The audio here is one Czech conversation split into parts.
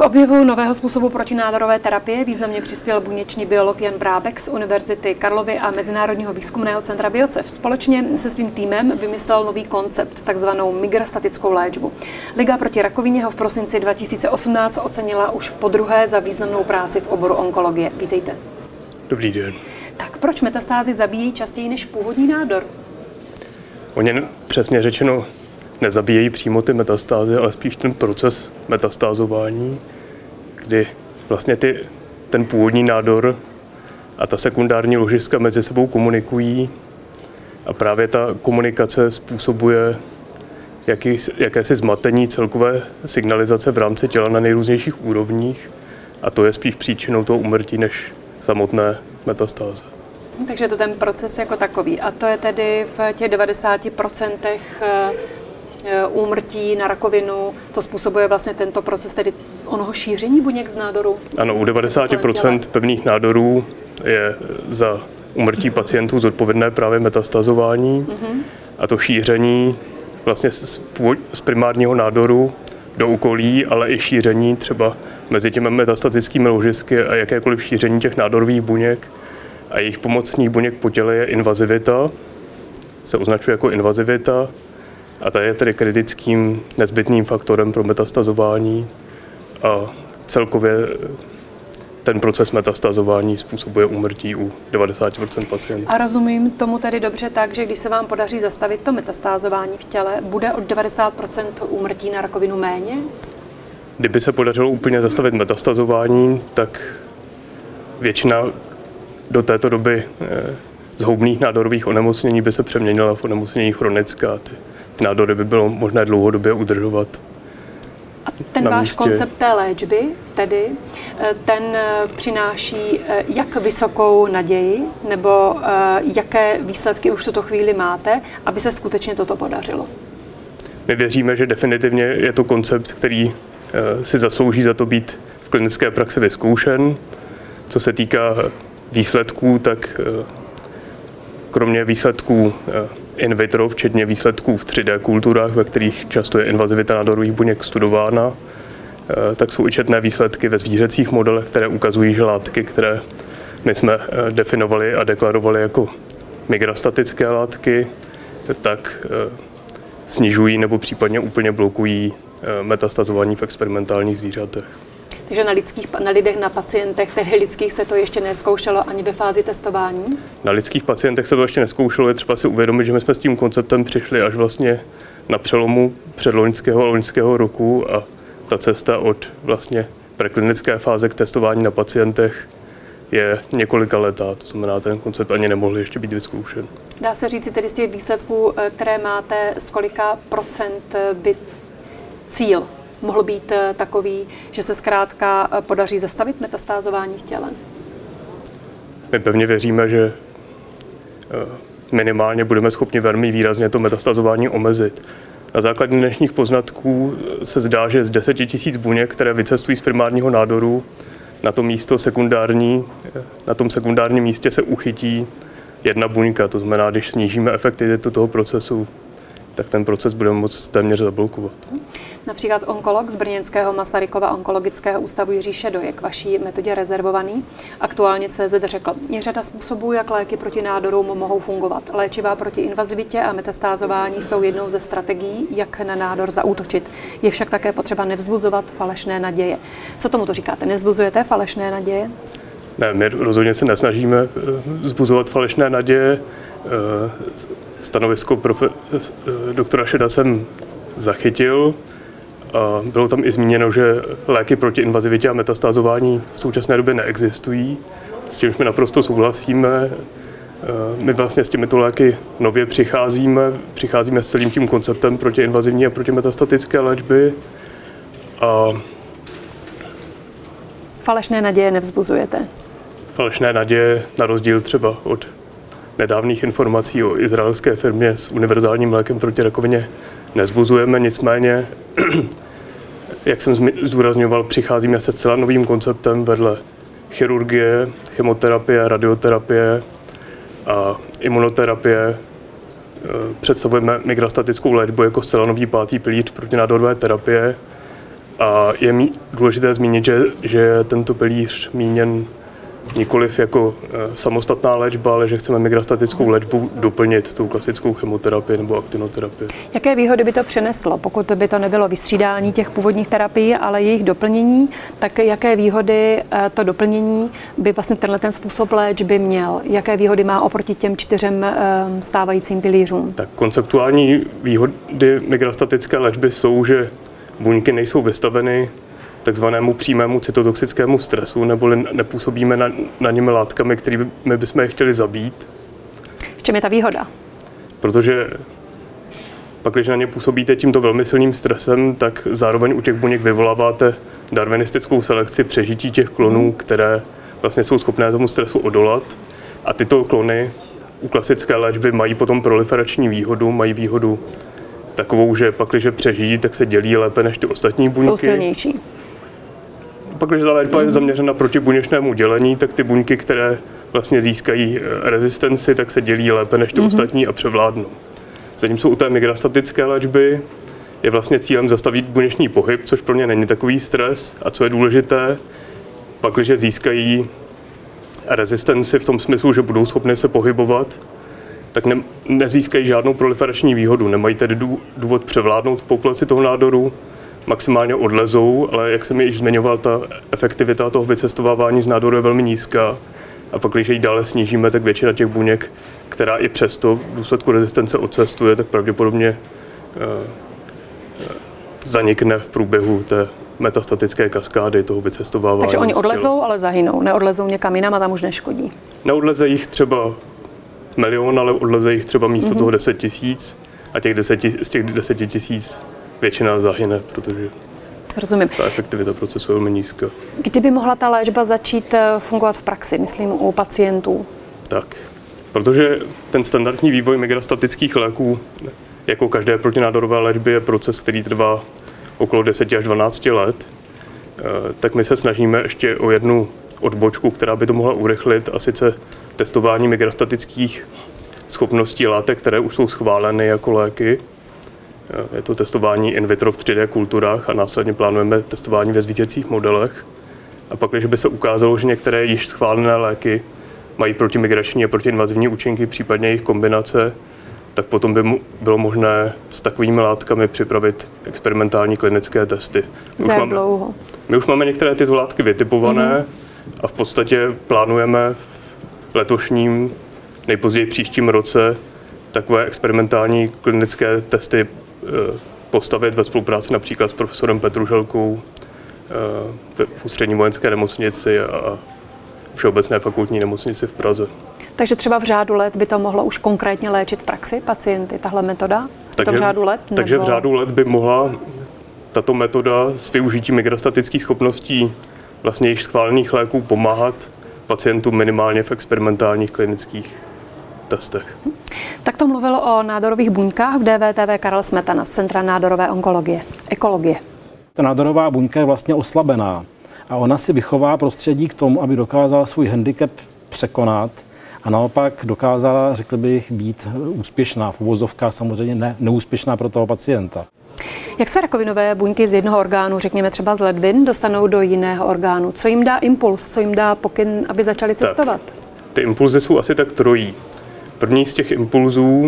objevu nového způsobu protinádorové terapie významně přispěl buněčný biolog Jan Brábek z Univerzity Karlovy a Mezinárodního výzkumného centra Biocev. Společně se svým týmem vymyslel nový koncept, takzvanou migrastatickou léčbu. Liga proti rakovině ho v prosinci 2018 ocenila už podruhé za významnou práci v oboru onkologie. Vítejte. Dobrý den. Tak proč metastázy zabíjí častěji než původní nádor? Oni přesně řečeno nezabíjejí přímo ty metastázy, ale spíš ten proces metastázování, kdy vlastně ten původní nádor a ta sekundární ložiska mezi sebou komunikují a právě ta komunikace způsobuje jakési zmatení celkové signalizace v rámci těla na nejrůznějších úrovních a to je spíš příčinou toho úmrtí než samotné metastáze. Takže to ten proces jako takový. A to je tedy v těch 90% úmrtí na rakovinu, to způsobuje vlastně tento proces, tedy onoho šíření buněk z nádoru? Ano, u 90% pevných nádorů je za úmrtí pacientů zodpovědné právě metastazování a to šíření vlastně z primárního nádoru do okolí, ale i šíření třeba mezi těmi metastatickými ložisky a jakékoliv šíření těch nádorových buněk a jejich pomocných buněk po těle je invazivita, se označuje jako invazivita a ta je tedy kritickým nezbytným faktorem pro metastazování a celkově ten proces metastazování způsobuje úmrtí u 90% pacientů. A rozumím tomu tedy dobře tak, že když se vám podaří zastavit to metastázování v těle, bude od 90% úmrtí na rakovinu méně? Kdyby se podařilo úplně zastavit metastazování, tak většina do této doby zhoubných nádorových onemocnění by se přeměnila v onemocnění chronická. Ty nádory by bylo možné dlouhodobě udržovat. A ten váš koncept té léčby, tedy, ten přináší jak vysokou naději, nebo jaké výsledky už v tuto chvíli máte, aby se skutečně toto podařilo? My věříme, že definitivně je to koncept, který si zaslouží za to být v klinické praxi vyzkoušen. Co se týká výsledků, tak kromě výsledků in vitro, včetně výsledků v 3D kulturách, ve kterých často je invazivita nádorových buněk studována, tak jsou i četné výsledky ve zvířecích modelech, které ukazují, že látky, které my jsme definovali a deklarovali jako migrastatické látky, tak snižují nebo případně úplně blokují metastazování v experimentálních zvířatech. Takže na lidech, na pacientech, tedy lidských, se to ještě nezkoušelo ani ve fázi testování? Na lidských pacientech se to ještě nezkoušelo, je třeba si uvědomit, že my jsme s tím konceptem přišli až vlastně na přelomu předloňského a loňského roku a ta cesta od vlastně preklinické fáze k testování na pacientech je několika letá, to znamená, ten koncept ani nemohl ještě být vyzkoušen. Dá se říct tedy z těch výsledků, které máte, z kolika procent by cíl mohl být takový, že se zkrátka podaří zastavit metastázování v těle? My pevně věříme, že minimálně budeme schopni velmi výrazně to metastazování omezit. Na základě dnešních poznatků se zdá, že z 10 000 buněk, které vycestují z primárního nádoru, na to místo sekundární, na tom sekundárním místě se uchytí jedna buňka. To znamená, když snížíme efektivitu toho procesu, tak ten proces budeme moct téměř zablokovat. Například onkolog z brněnského Masarykova onkologického ústavu Jiří Šedo je k vaší metodě rezervovaný. Aktuálně CZ řekl, je řada způsobů, jak léky proti nádorům mohou fungovat. Léčiva proti invazivitě a metastázování jsou jednou ze strategií, jak na nádor zaútočit. Je však také potřeba nevzbuzovat falešné naděje. Co tomuto říkáte? Nevzbuzujete falešné naděje? Ne, my rozhodně se nesnažíme vzbuzovat falešné naděje. Stanovisko doktora Šeda jsem zachytil. A bylo tam i zmíněno, že léky proti invazivitě a metastázování v současné době neexistují, s čímž my naprosto souhlasíme. My vlastně s těmito léky nově přicházíme s celým tím konceptem protiinvazivní a protimetastatické léčby. A falešné naděje nevzbuzujete? Falešné naděje, na rozdíl třeba od nedávných informací o izraelské firmě s univerzálním lékem proti rakovině, nezbuzujeme, nicméně, jak jsem zdůrazňoval, přicházíme se zcela novým konceptem vedle chirurgie, chemoterapie, radioterapie a imunoterapie. Představujeme migrastatickou léčbu jako zcela nový 5. pilíř protinádorové terapie A je důležité zmínit, že je tento pilíř míněn nikoliv jako samostatná léčba, ale že chceme migrastatickou léčbu doplnit tou klasickou chemoterapii nebo aktinoterapii. Jaké výhody by to přineslo, pokud by to nebylo vystřídání těch původních terapií, ale jejich doplnění, tak jaké výhody to doplnění by vlastně ten způsob léčby měl? Jaké výhody má oproti těm 4 stávajícím pilířům? Tak konceptuální výhody migrastatické léčby jsou, že buňky nejsou vystaveny takzvanému přímému cytotoxickému stresu, neboli nepůsobíme na nimi látkami, kterými bychom je chtěli zabít. V čem je ta výhoda? Protože pak, když na ně působíte tímto velmi silným stresem, tak zároveň u těch buněk vyvoláváte darwinistickou selekci přežití těch klonů, které vlastně jsou schopné tomu stresu odolat. A tyto klony u klasické léčby mají potom proliferační výhodu, mají výhodu takovou, že pak, když přežijí, tak se dělí lépe než ty ostatní buňky. Jsou silnější. Pak, když ta léčba je zaměřena proti buněčnému dělení, tak ty buňky, které vlastně získají rezistenci, tak se dělí lépe než ty ostatní a převládnou. Zatímco u té migrastatické léčby je vlastně cílem zastavit buněčný pohyb, což pro ně není takový stres. A co je důležité, pak, když získají rezistenci v tom smyslu, že budou schopni se pohybovat, tak nezískají žádnou proliferační výhodu. Nemají tedy důvod převládnout v populaci toho nádoru, maximálně odlezou, ale jak jsem již zmiňoval, ta efektivita toho vycestovávání z nádoru je velmi nízká. A pak, když ji dále snížíme, tak většina těch buněk, která i přesto v důsledku rezistence odcestuje, tak pravděpodobně zanikne v průběhu té metastatické kaskády toho vycestovávání. Takže oni odlezou, ale zahynou. Neodlezou někam jinam a tam už neškodí. Neodleze jich třeba 1 000 000, ale odleze jich třeba místo toho 10 000 a z těch 10 000 většina zahyne, protože rozumím. Ta efektivita procesu je velmi nízká. Kdy by mohla ta léčba začít fungovat v praxi, myslím u pacientů? Tak, protože ten standardní vývoj migrastatických léků, jako každé protinádorové léčby, je proces, který trvá okolo 10 až 12 let, tak my se snažíme ještě o jednu odbočku, která by to mohla urychlit, a sice testování migrastatických schopností látek, které už jsou schváleny jako léky. Je to testování in vitro v 3D kulturách a následně plánujeme testování ve zvířecích modelech. A pak, když by se ukázalo, že některé již schválené léky mají protimigrační a protiinvazivní účinky, případně jejich kombinace, tak potom by bylo možné s takovými látkami připravit experimentální klinické testy. My už máme některé tyto látky vytipované a v podstatě plánujeme v letošním, nejpozději příštím roce takové experimentální klinické testy postavit ve spolupráci například s profesorem Petruželkou v Ústřední vojenské nemocnici a Všeobecné fakultní nemocnici v Praze. Takže třeba v řádu let by to mohlo už konkrétně léčit v praxi pacienty, tahle metoda? Takže v řádu let by mohla tato metoda s využitím migrastatických schopností vlastně již schválených léků pomáhat pacientům minimálně v experimentálních klinických testech. Tak to mluvil o nádorových buňkách v DVTV Karel Smetana z Centra nádorové ekologie. Ta nádorová buňka je vlastně oslabená a ona si vychová prostředí k tomu, aby dokázala svůj handicap překonat a naopak dokázala, řekl bych, být úspěšná, v uvozovkách samozřejmě neúspěšná pro toho pacienta. Jak se rakovinové buňky z jednoho orgánu, řekněme třeba z ledvin, dostanou do jiného orgánu? Co jim dá impuls, co jim dá pokyn, aby začali cestovat? Ty impulzy jsou asi tak trojí. První z těch impulzů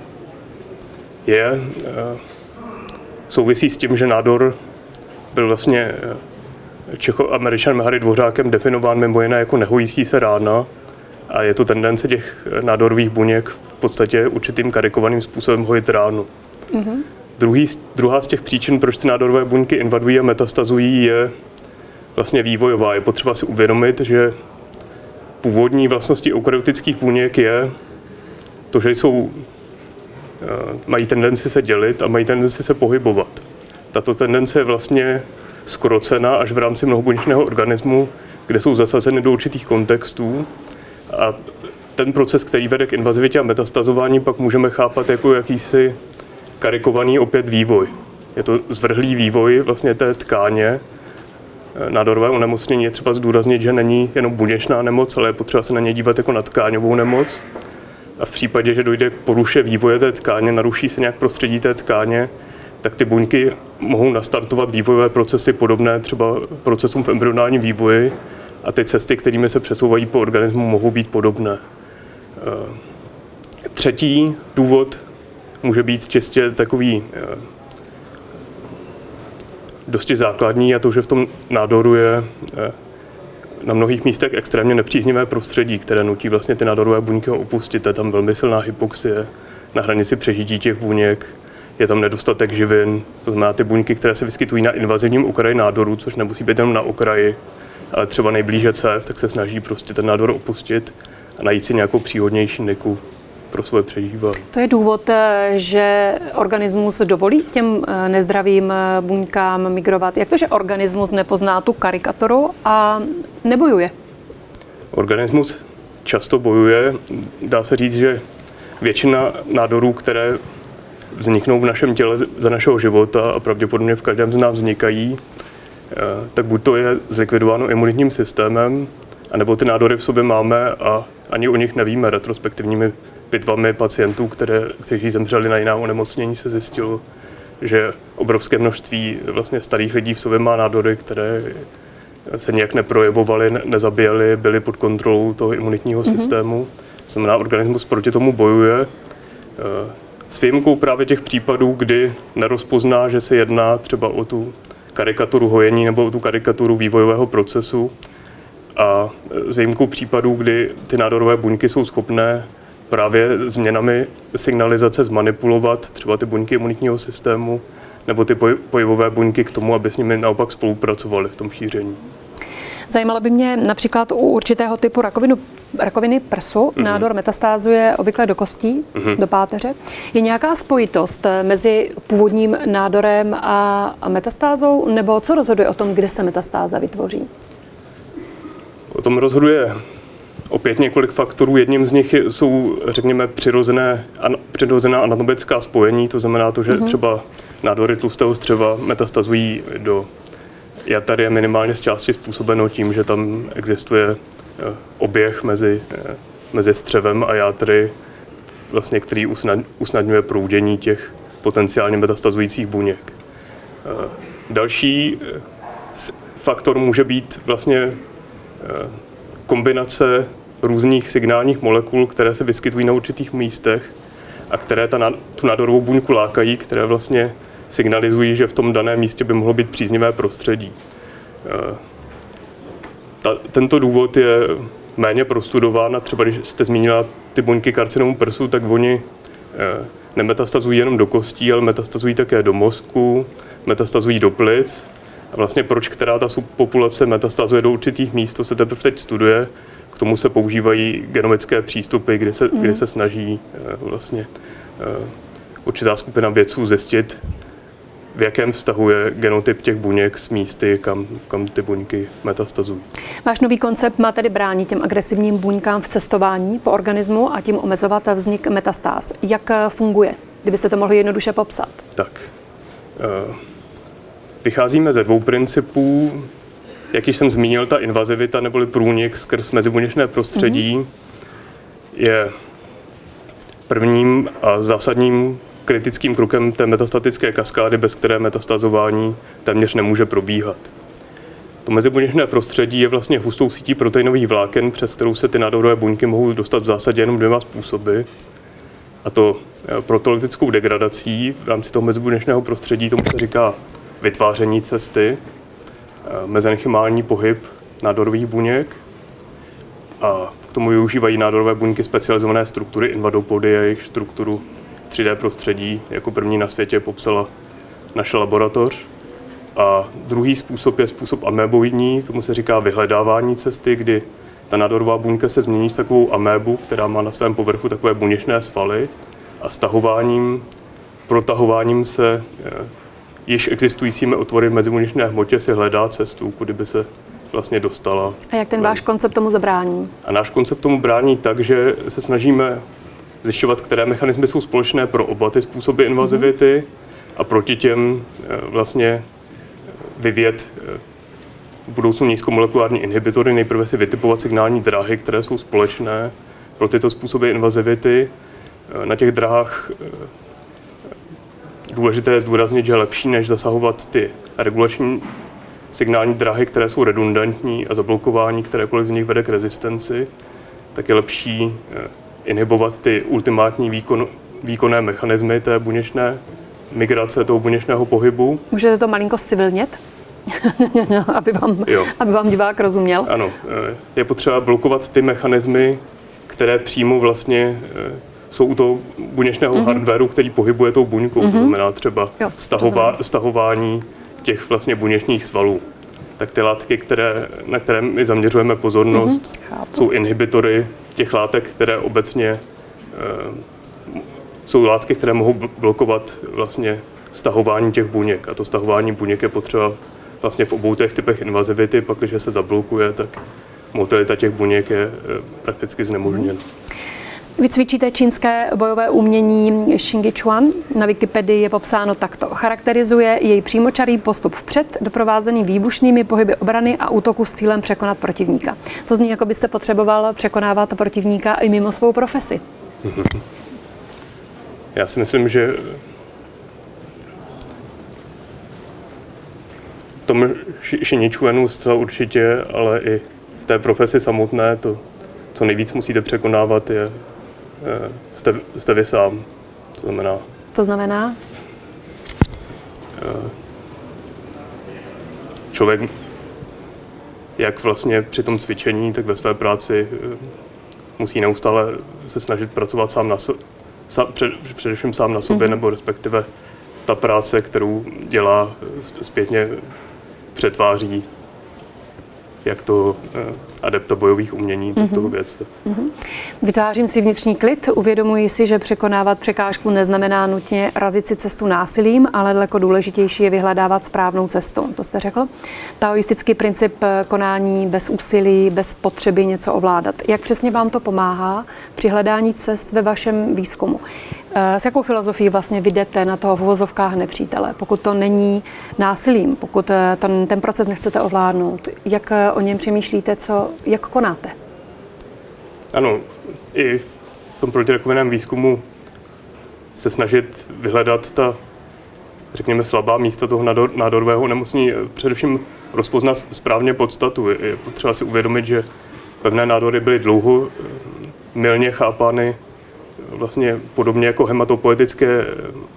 souvisí s tím, že nádor byl vlastně Čecho-Američanem Harry Dvořákem definován mimo jiné jako nehojící se rána a je to tendence těch nádorových buněk v podstatě určitým karikovaným způsobem hojit ránu. Druhá z těch příčin, proč ty nádorové buňky invadují a metastazují, je vlastně vývojová. Je potřeba si uvědomit, že původní vlastností eukaryotických buněk je to, že mají tendenci se dělit a mají tendenci se pohybovat. Tato tendence je vlastně zkrocena až v rámci mnohobuněčného organismu, kde jsou zasazeny do určitých kontextů. A ten proces, který vede k invazivitě a metastazování, pak můžeme chápat jako jakýsi karikovaný opět vývoj. Je to zvrhlý vývoj vlastně té tkáně. Nádorové onemocnění je třeba zdůraznit, že není jenom buněčná nemoc, ale je potřeba se na ně dívat jako na tkáňovou nemoc. A v případě, že dojde k poruše vývoje té tkáně, naruší se nějak prostředí té tkáně, tak ty buňky mohou nastartovat vývojové procesy podobné třeba procesům v embryonálním vývoji a ty cesty, kterými se přesouvají po organismu, mohou být podobné. Třetí důvod může být čistě takový dosti základní, a to, že v tom nádoru je na mnohých místech extrémně nepříznivé prostředí, které nutí vlastně ty nádorové buňky ho opustit. Je tam velmi silná hypoxie na hranici přežití těch buněk, je tam nedostatek živin, to znamená ty buňky, které se vyskytují na invazivním okraji nádoru, což nemusí být jenom na okraji, ale třeba nejblíže cév, tak se snaží prostě ten nádor opustit a najít si nějakou příhodnější niku pro svoje přežívání. To je důvod, že organismus dovolí těm nezdravým buňkám migrovat. Jak to, že organismus nepozná tu karikaturu a nebojuje? Organismus často bojuje. Dá se říct, že většina nádorů, které vzniknou v našem těle za našeho života a pravděpodobně v každém z nás vznikají, tak buď to je zlikvidováno imunitním systémem, anebo ty nádory v sobě máme a ani o nich nevíme. Retrospektivními pitvami pacientů, kteří zemřeli na jiná onemocnění, se zjistilo, že obrovské množství vlastně starých lidí v sobě má nádory, které se nějak neprojevovaly, nezabíjely, byly pod kontrolou toho imunitního systému. To znamená, organismus proti tomu bojuje. S výjimkou právě těch případů, kdy nerozpozná, že se jedná třeba o tu karikaturu hojení nebo o tu karikaturu vývojového procesu, a s výjimkou případů, kdy ty nádorové buňky jsou schopné právě změnami signalizace zmanipulovat třeba ty buňky imunitního systému nebo ty pojivové buňky k tomu, aby s nimi naopak spolupracovaly v tom šíření. Zajímalo by mě například u určitého typu rakoviny prsu, nádor metastázuje obvykle do kostí, do páteře. Je nějaká spojitost mezi původním nádorem a metastázou, nebo co rozhoduje o tom, kde se metastáza vytvoří? O tom rozhoduje opět několik faktorů. Jedním z nich jsou, řekněme, přirozená anatomická spojení, to znamená to, že třeba nádory tlustého střeva metastazují do jater, je minimálně z části způsobeno tím, že tam existuje oběh mezi střevem a játry, vlastně, který usnadňuje proudění těch potenciálně metastazujících buněk. Další faktor může být vlastně kombinace různých signálních molekul, které se vyskytují na určitých místech a které tu nádorovou buňku lákají, které vlastně signalizují, že v tom daném místě by mohlo být příznivé prostředí. Tento důvod je méně prostudován a třeba když jste zmínila ty buňky karcinomu prsu, tak oni nemetastazují jenom do kostí, ale metastazují také do mozku, metastazují do plic. A vlastně proč která ta subpopulace metastazuje do určitých míst, to se teprve teď studuje. K tomu se používají genomické přístupy, kde se snaží vlastně určitá skupina vědců zjistit, v jakém vztahu je genotyp těch buněk s místy, kam ty buňky metastazují. Váš nový koncept má tedy bránit těm agresivním buňkám v cestování po organismu a tím omezovat vznik metastáz. Jak funguje, kdybyste to mohli jednoduše popsat? Tak. Vycházíme ze dvou principů. Jak již jsem zmínil, ta invazivita neboli průnik skrz mezibuněčné prostředí je prvním a zásadním kritickým krokem té metastatické kaskády, bez které metastazování téměř nemůže probíhat. To mezibuněčné prostředí je vlastně hustou sítí proteinových vláken, přes kterou se ty nádorové buňky mohou dostat v zásadě jenom dvěma způsoby. A to proteolytickou degradací v rámci toho mezibuněčného prostředí, tomu se říká vytváření cesty, mezenchymální pohyb nádorových buněk, a k tomu využívají nádorové buňky specializované struktury invadopody, jejich strukturu v 3D prostředí jako první na světě popsala naše laboratoř. A druhý způsob je způsob améboidní, tomu se říká vyhledávání cesty, kdy ta nádorová buňka se změní v takovou amébu, která má na svém povrchu takové buněčné svaly, a protahováním se již existujícími otvory v mezibuněčné hmotě si hledá cestu, kudy by se vlastně dostala. A jak ten váš koncept tomu zabrání? A náš koncept tomu brání tak, že se snažíme zjišťovat, které mechanismy jsou společné pro oba ty způsoby invazivity a proti těm vlastně vyvíjet v budoucnu nízkomolekulární inhibitory. Nejprve si vytipovat signální dráhy, které jsou společné pro tyto způsoby invazivity. Na těch dráhách důležité je zdůraznit, že je lepší, než zasahovat ty regulační signální dráhy, které jsou redundantní a zablokování kterékoliv z nich vede k rezistenci, tak je lepší inhibovat ty ultimátní výkonné mechanismy té buněčné migrace, toho buněčného pohybu. Můžete to malinko civilnět? aby vám divák rozuměl. Ano, je potřeba blokovat ty mechanismy, které přímo vlastně jsou u toho buněčného hardwareu, který pohybuje tou buňkou, to znamená třeba stahování těch vlastně buněčných svalů. Tak ty látky, na které my zaměřujeme pozornost, jsou inhibitory těch látek, které obecně jsou látky, které mohou blokovat vlastně stahování těch buněk. A to stahování buněk je potřeba vlastně v obou těch typech invazivity, pak když se zablokuje, tak motilita těch buněk je prakticky znemožněna. Vy cvičíte čínské bojové umění Xingyi Chuan. Na Wikipedii je popsáno takto. Charakterizuje jej přímočarý postup vpřed, doprovázený výbušnými pohyby obrany a útoku s cílem překonat protivníka. To zní, jako byste potřeboval překonávat protivníka i mimo svou profesi. Já si myslím, že v tom Xingyi Chuanu zcela určitě, ale i v té profesi samotné, to, co nejvíc musíte překonávat, jste vy sám. Co znamená? Člověk, jak vlastně při tom cvičení, tak ve své práci musí neustále se snažit pracovat především sám na sobě, nebo respektive ta práce, kterou dělá, zpětně přetváří jak to adepta bojových umění, tak toho věce. Vytvářím si vnitřní klid, uvědomuji si, že překonávat překážku neznamená nutně razit si cestu násilím, ale daleko důležitější je vyhledávat správnou cestu. To jste řekl. Taoistický princip konání bez úsilí, bez potřeby něco ovládat. Jak přesně vám to pomáhá při hledání cest ve vašem výzkumu? S jakou filozofií vlastně vyjdete na toho v uvozovkách nepřítele? Pokud to není násilím, pokud ten proces nechcete ovládnout, jak o něm přemýšlíte, jak konáte? Ano, i v tom protirakovinném výzkumu se snažit vyhledat ta, řekněme, slabá místa toho nádorového onemocnění, především rozpoznat správně podstatu. Je potřeba si uvědomit, že pevné nádory byly dlouho mylně chápány vlastně podobně jako hematopoetické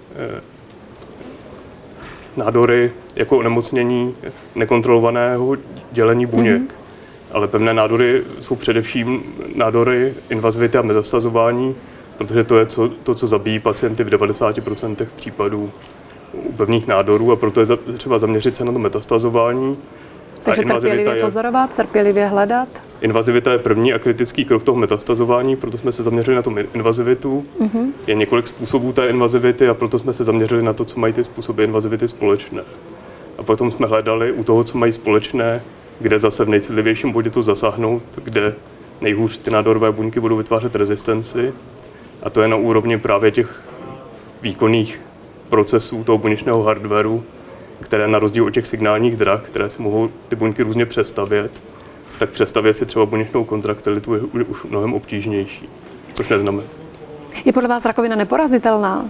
nádory, jako onemocnění nekontrolovaného dělení buněk. Ale pevné nádory jsou především nádory invazivity a metastazování, protože to je to, co zabíjí pacienty v 90% případů u pevných nádorů, a proto je třeba zaměřit se na to metastazování. Takže trpělivě pozorovat, trpělivě hledat? Invazivita je první a kritický krok toho metastazování, proto jsme se zaměřili na tu invazivitu. Je několik způsobů té invazivity a proto jsme se zaměřili na to, co mají ty způsoby invazivity společné. A potom jsme hledali u toho, co mají společné, kde zase v nejcitlivějším bodě to zasáhnout, kde nejhůř ty nádorové buňky budou vytvářet rezistenci. A to je na úrovni právě těch výkonných procesů toho buněčného hardwareu, které na rozdíl od těch signálních drah, které si mohou ty buňky různě přestavět, tak přestavět si třeba buněčnou kontraktilitu je už mnohem obtížnější, což neznamená. Je podle vás rakovina neporazitelná?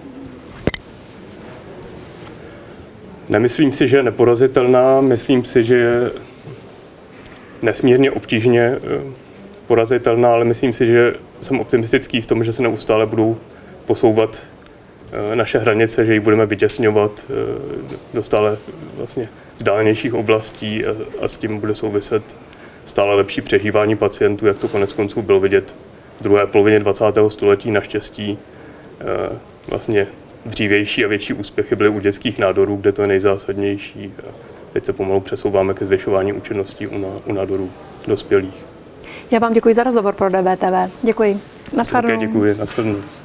Nemyslím si, že je neporazitelná, myslím si, že je nesmírně obtížně porazitelná, ale myslím si, že jsem optimistický v tom, že se neustále budou posouvat naše hranice, že ji budeme vytěsňovat do stále vlastně vzdálenějších oblastí a s tím bude souviset stále lepší přežívání pacientů, jak to konec konců bylo vidět v druhé polovině 20. století. Naštěstí vlastně dřívější a větší úspěchy byly u dětských nádorů, kde to je nejzásadnější. Teď se pomalu přesouváme ke zvyšování účinností u nádorů dospělých. Já vám děkuji za rozhovor pro DVTV. Děkuji. Také děkuji. Nashledanou.